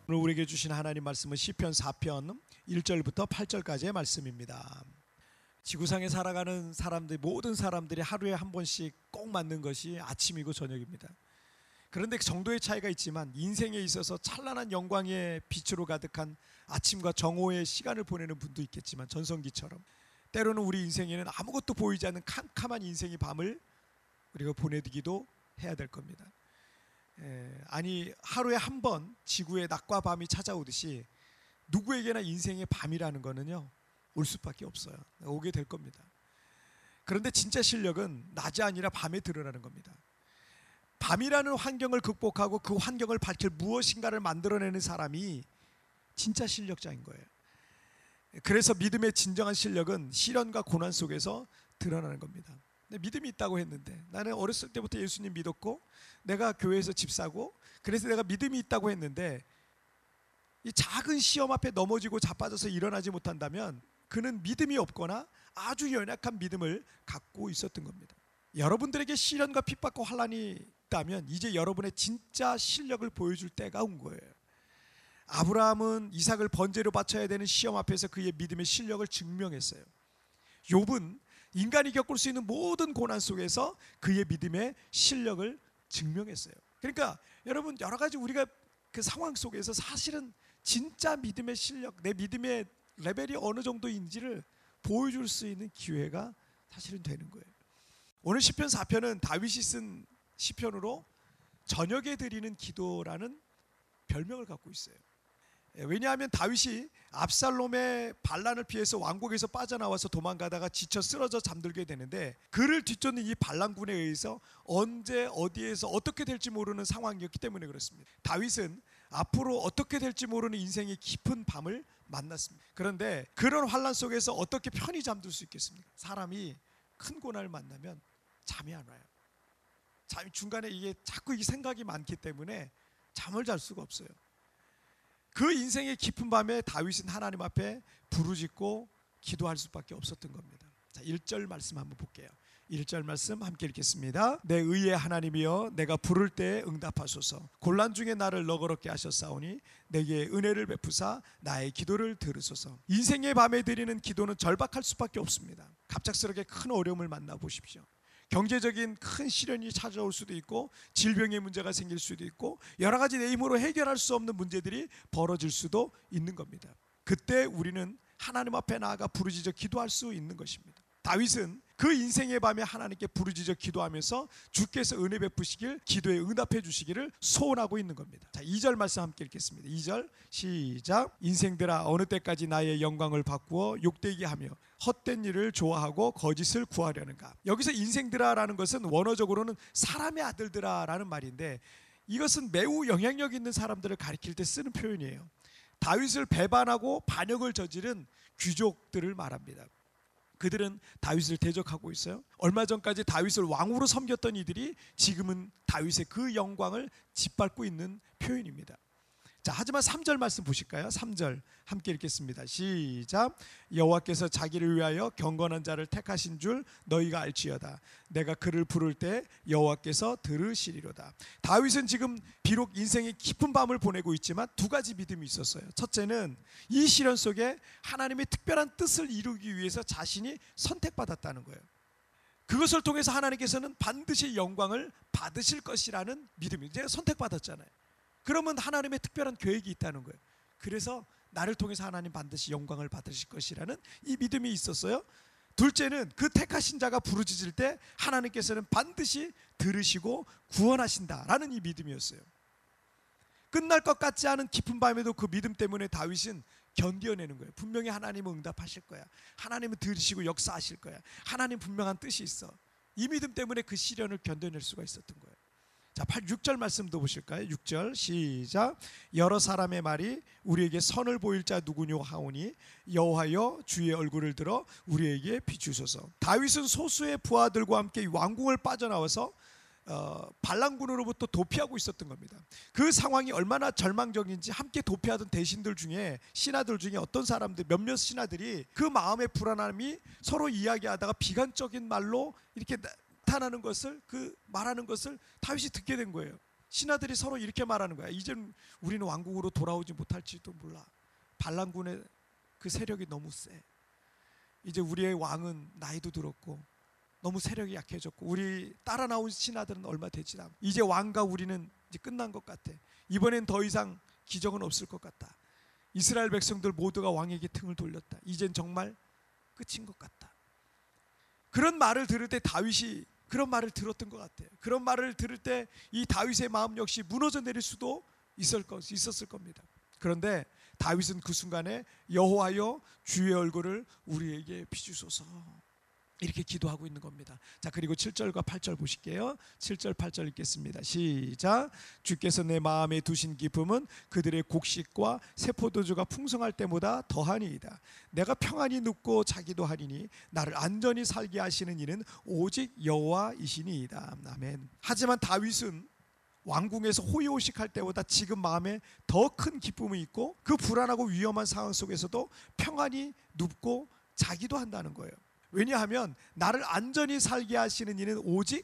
오늘 우리에게 주신 하나님 말씀은 시편 4편 1절부터 8절까지의 말씀입니다. 지구상에 살아가는 사람들, 모든 사람들이 하루에 한 번씩 꼭 맞는 것이 아침이고 저녁입니다. 그런데 정도의 차이가 있지만 인생에 있어서 찬란한 영광의 빛으로 가득한 아침과 정오의 시간을 보내는 분도 있겠지만 전성기처럼 때로는 우리 인생에는 아무것도 보이지 않는 캄캄한 인생의 밤을 우리가 보내기도 해야 될 겁니다. 아니, 하루에 한 번 지구의 낮과 밤이 찾아오듯이 누구에게나 인생의 밤이라는 거는요 올 수밖에 없어요. 오게 될 겁니다. 그런데 진짜 실력은 낮이 아니라 밤에 드러나는 겁니다. 밤이라는 환경을 극복하고 그 환경을 밝힐 무엇인가를 만들어내는 사람이 진짜 실력자인 거예요. 그래서 믿음의 진정한 실력은 시련과 고난 속에서 드러나는 겁니다. 믿음이 있다고 했는데, 나는 어렸을 때부터 예수님 믿었고 내가 교회에서 집 사고 그래서 내가 믿음이 있다고 했는데 이 작은 시험 앞에 넘어지고 자빠져서 일어나지 못한다면 그는 믿음이 없거나 아주 연약한 믿음을 갖고 있었던 겁니다. 여러분들에게 시련과 핍박과 환난이 있다면 이제 여러분의 진짜 실력을 보여줄 때가 온 거예요. 아브라함은 이삭을 번제로 바쳐야 되는 시험 앞에서 그의 믿음의 실력을 증명했어요. 욥은 인간이 겪을 수 있는 모든 고난 속에서 그의 믿음의 실력을 증명했어요. 그러니까 여러분, 여러 가지 우리가 그 상황 속에서 사실은 진짜 믿음의 실력, 내 믿음의 레벨이 어느 정도인지를 보여줄 수 있는 기회가 사실은 되는 거예요. 오늘 시편 4편은 다윗이 쓴 시편으로 저녁에 드리는 기도라는 별명을 갖고 있어요. 왜냐하면 다윗이 압살롬의 반란을 피해서 왕국에서 빠져나와서 도망가다가 지쳐 쓰러져 잠들게 되는데 그를 뒤쫓는 이 반란군에 의해서 언제 어디에서 어떻게 될지 모르는 상황이었기 때문에 그렇습니다. 다윗은 앞으로 어떻게 될지 모르는 인생의 깊은 밤을 만났습니다. 그런데 그런 환란 속에서 어떻게 편히 잠들 수 있겠습니까? 사람이 큰 고난을 만나면 잠이 안 와요. 잠이 중간에 이게 자꾸 이 생각이 많기 때문에 잠을 잘 수가 없어요. 그 인생의 깊은 밤에 다윗은 하나님 앞에 부르짖고 기도할 수밖에 없었던 겁니다. 자, 1절 말씀 한번 볼게요. 1절 말씀 함께 읽겠습니다. 내 의의 하나님이여, 내가 부를 때에 응답하소서. 곤란 중에 나를 너그럽게 하셨사오니 내게 은혜를 베푸사 나의 기도를 들으소서. 인생의 밤에 드리는 기도는 절박할 수밖에 없습니다. 갑작스럽게 큰 어려움을 만나보십시오. 경제적인 큰 시련이 찾아올 수도 있고 질병의 문제가 생길 수도 있고 여러 가지 내 힘으로 해결할 수 없는 문제들이 벌어질 수도 있는 겁니다. 그때 우리는 하나님 앞에 나아가 부르짖어 기도할 수 있는 것입니다. 다윗은 그 인생의 밤에 하나님께 부르짖어 기도하면서 주께서 은혜 베푸시길, 기도에 응답해 주시기를 소원하고 있는 겁니다. 자, 2절 말씀 함께 읽겠습니다. 2절 시작. 인생들아, 어느 때까지 나의 영광을 바꾸어 욕되게 하며 헛된 일을 좋아하고 거짓을 구하려는가. 여기서 인생들아라는 것은 원어적으로는 사람의 아들들아라는 말인데 이것은 매우 영향력 있는 사람들을 가리킬 때 쓰는 표현이에요. 다윗을 배반하고 반역을 저지른 귀족들을 말합니다. 그들은 다윗을 대적하고 있어요. 얼마 전까지 다윗을 왕으로 섬겼던 이들이 지금은 다윗의 그 영광을 짓밟고 있는 표현입니다. 자, 하지만 3절 말씀 보실까요? 3절 함께 읽겠습니다. 시작. 여호와께서 자기를 위하여 경건한 자를 택하신 줄 너희가 알지어다. 내가 그를 부를 때 여호와께서 들으시리로다. 다윗은 지금 비록 인생의 깊은 밤을 보내고 있지만 두 가지 믿음이 있었어요. 첫째는 이 시련 속에 하나님의 특별한 뜻을 이루기 위해서 자신이 선택받았다는 거예요. 그것을 통해서 하나님께서는 반드시 영광을 받으실 것이라는 믿음이, 제가 선택받았잖아요. 그러면 하나님의 특별한 계획이 있다는 거예요. 그래서 나를 통해서 하나님 반드시 영광을 받으실 것이라는 이 믿음이 있었어요. 둘째는 그 택하신 자가 부르짖을 때 하나님께서는 반드시 들으시고 구원하신다라는 이 믿음이었어요. 끝날 것 같지 않은 깊은 밤에도 그 믿음 때문에 다윗은 견뎌내는 거예요. 분명히 하나님은 응답하실 거야. 하나님은 들으시고 역사하실 거야. 하나님 분명한 뜻이 있어. 이 믿음 때문에 그 시련을 견뎌낼 수가 있었던 거예요. 자, 6절 말씀도 보실까요? 6절 시작. 여러 사람의 말이 우리에게 선을 보일 자 누구뇨 하오니 여호와여 주의 얼굴을 들어 우리에게 비추소서. 다윗은 소수의 부하들과 함께 왕궁을 빠져나와서 반란군으로부터 도피하고 있었던 겁니다. 그 상황이 얼마나 절망적인지 함께 도피하던 대신들 중에, 신하들 중에 어떤 사람들, 몇몇 신하들이 그 마음의 불안함이 서로 이야기하다가 비관적인 말로 이렇게 나타나는 것을, 그 말하는 것을 다윗이 듣게 된 거예요. 신하들이 서로 이렇게 말하는 거야. 이젠 우리는 왕궁으로 돌아오지 못할지도 몰라. 반란군의 그 세력이 너무 세. 이제 우리의 왕은 나이도 들었고 너무 세력이 약해졌고 우리 따라 나온 신하들은 얼마 되지 않고 이제 왕과 우리는 이제 끝난 것 같아. 이번엔 더 이상 기적은 없을 것 같다. 이스라엘 백성들 모두가 왕에게 등을 돌렸다. 이젠 정말 끝인 것 같다. 그런 말을 들을 때 다윗이 그런 말을 들었던 것 같아요. 그런 말을 들을 때 이 다윗의 마음 역시 무너져 내릴 수도 있었을 겁니다. 그런데 다윗은 그 순간에 여호와여 주의 얼굴을 우리에게 비추소서 이렇게 기도하고 있는 겁니다. 자, 그리고 7절과 8절 보실게요. 7절 8절 읽겠습니다. 시작. 주께서 내 마음에 두신 기쁨은 그들의 곡식과 새 포도주가 풍성할 때보다 더하니이다. 내가 평안히 눕고 자기도 하리니 나를 안전히 살게 하시는 이는 오직 여호와이시니이다. 아멘. 하지만 다윗은 왕궁에서 호의호식할 때보다 지금 마음에 더 큰 기쁨이 있고 그 불안하고 위험한 상황 속에서도 평안히 눕고 자기도 한다는 거예요. 왜냐하면 나를 안전히 살게 하시는 이는 오직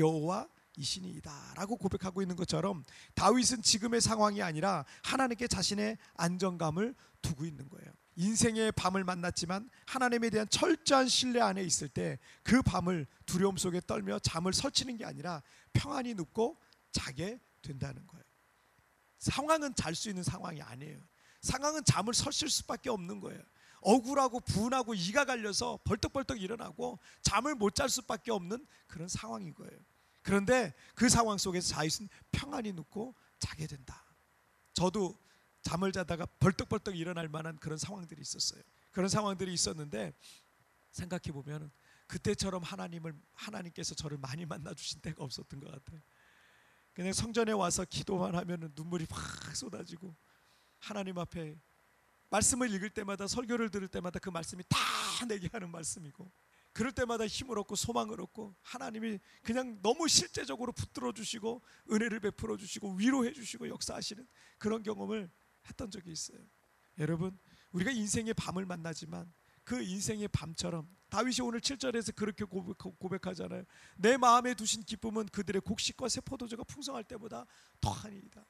여호와이시니이다 라고 고백하고 있는 것처럼 다윗은 지금의 상황이 아니라 하나님께 자신의 안정감을 두고 있는 거예요. 인생의 밤을 만났지만 하나님에 대한 철저한 신뢰 안에 있을 때 그 밤을 두려움 속에 떨며 잠을 설치는 게 아니라 평안히 눕고 자게 된다는 거예요. 상황은 잘 수 있는 상황이 아니에요. 상황은 잠을 설칠 수밖에 없는 거예요. 억울하고 분하고 이가 갈려서 벌떡벌떡 일어나고 잠을 못 잘 수밖에 없는 그런 상황인 거예요. 그런데 그 상황 속에서 다윗은 평안히 눕고 자게 된다. 저도 잠을 자다가 벌떡벌떡 일어날 만한 그런 상황들이 있었어요. 그런 상황들이 있었는데 생각해 보면 그때처럼 하나님께서 저를 많이 만나 주신 때가 없었던 것 같아요. 그냥 성전에 와서 기도만 하면 눈물이 확 쏟아지고 하나님 앞에 말씀을 읽을 때마다 설교를 들을 때마다 그 말씀이 다 내게 하는 말씀이고 그럴 때마다 힘을 얻고 소망을 얻고 하나님이 그냥 너무 실제적으로 붙들어 주시고 은혜를 베풀어 주시고 위로해 주시고 역사하시는 그런 경험을 했던 적이 있어요. 여러분, 우리가 인생의 밤을 만나지만 그 인생의 밤처럼 다윗이 오늘 7절에서 그렇게 고백하잖아요. 내 마음에 두신 기쁨은 그들의 곡식과 새 포도주가 풍성할 때보다 더하니이다.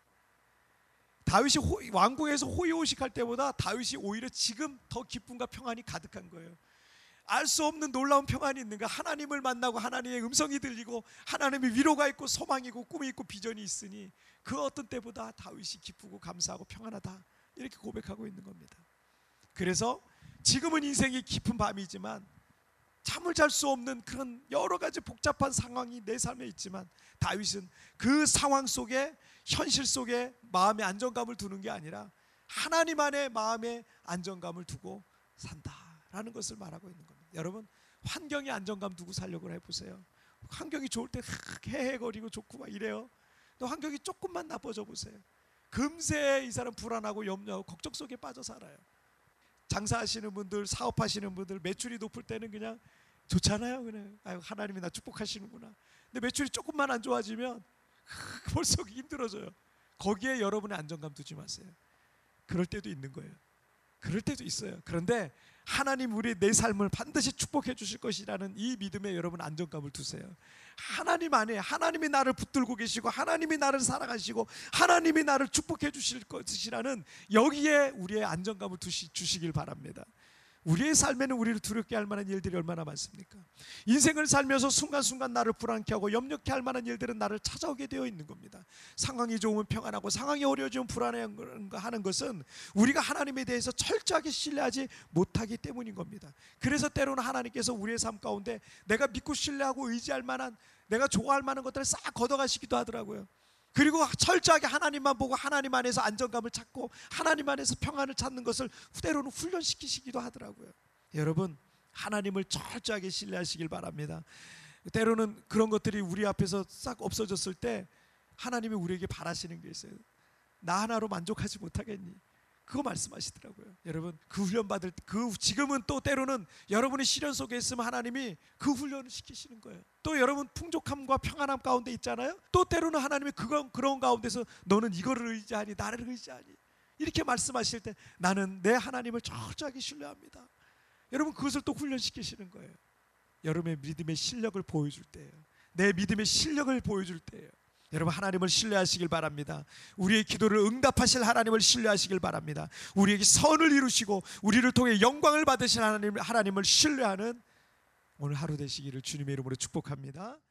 다윗이 왕궁에서 호의호식할 때보다 다윗이 오히려 지금 더 기쁨과 평안이 가득한 거예요. 알 수 없는 놀라운 평안이 있는가? 하나님을 만나고 하나님의 음성이 들리고 하나님의 위로가 있고 소망이고 꿈이 있고 비전이 있으니 그 어떤 때보다 다윗이 기쁘고 감사하고 평안하다 이렇게 고백하고 있는 겁니다. 그래서 지금은 인생이 깊은 밤이지만 잠을 잘 수 없는 그런 여러 가지 복잡한 상황이 내 삶에 있지만 다윗은 그 상황 속에 현실 속에 마음의 안정감을 두는 게 아니라 하나님 안에 마음의 안정감을 두고 산다라는 것을 말하고 있는 겁니다. 여러분, 환경에 안정감 두고 살려고 해보세요. 환경이 좋을 때 헤헤거리고 좋고 막 이래요. 또 환경이 조금만 나빠져 보세요. 금세 이 사람 불안하고 염려하고 걱정 속에 빠져 살아요. 장사하시는 분들, 사업하시는 분들 매출이 높을 때는 그냥 좋잖아요. 그냥 아유, 하나님이 나 축복하시는구나. 근데 매출이 조금만 안 좋아지면 벌써 힘들어져요. 거기에 여러분의 안정감 두지 마세요. 그럴 때도 있는 거예요. 그럴 때도 있어요. 그런데 하나님 우리 내 삶을 반드시 축복해 주실 것이라는 이 믿음에 여러분 안정감을 두세요. 하나님 안에 하나님이 나를 붙들고 계시고 하나님이 나를 사랑하시고 하나님이 나를 축복해 주실 것이라는 여기에 우리의 안정감을 주시길 바랍니다. 우리의 삶에는 우리를 두렵게 할 만한 일들이 얼마나 많습니까? 인생을 살면서 순간순간 나를 불안케 하고 염려케 할 만한 일들은 나를 찾아오게 되어 있는 겁니다. 상황이 좋으면 평안하고 상황이 어려워지면 불안해하는 것은 우리가 하나님에 대해서 철저하게 신뢰하지 못하기 때문인 겁니다. 그래서 때로는 하나님께서 우리의 삶 가운데 내가 믿고 신뢰하고 의지할 만한 내가 좋아할 만한 것들을 싹 걷어가시기도 하더라고요. 그리고 철저하게 하나님만 보고 하나님 안에서 안정감을 찾고 하나님 안에서 평안을 찾는 것을 때로는 훈련시키시기도 하더라고요. 여러분, 하나님을 철저하게 신뢰하시길 바랍니다. 때로는 그런 것들이 우리 앞에서 싹 없어졌을 때 하나님이 우리에게 바라시는 게 있어요. 나 하나로 만족하지 못하겠니? 그거 말씀하시더라고요. 여러분, 그 훈련 받을 지금은 또 때로는 여러분이 시련 속에 있으면 하나님이 그 훈련을 시키시는 거예요. 또 여러분 풍족함과 평안함 가운데 있잖아요. 또 때로는 하나님이 그런 가운데서 너는 이거를 의지하니 나를 의지하니 이렇게 말씀하실 때 나는 내 하나님을 철저하게 신뢰합니다. 여러분, 그것을 또 훈련시키시는 거예요. 여러분의 믿음의 실력을 보여줄 때예요. 내 믿음의 실력을 보여줄 때예요. 여러분, 하나님을 신뢰하시길 바랍니다. 우리의 기도를 응답하실 하나님을 신뢰하시길 바랍니다. 우리에게 선을 이루시고 우리를 통해 영광을 받으실 하나님을 신뢰하는 오늘 하루 되시기를 주님의 이름으로 축복합니다.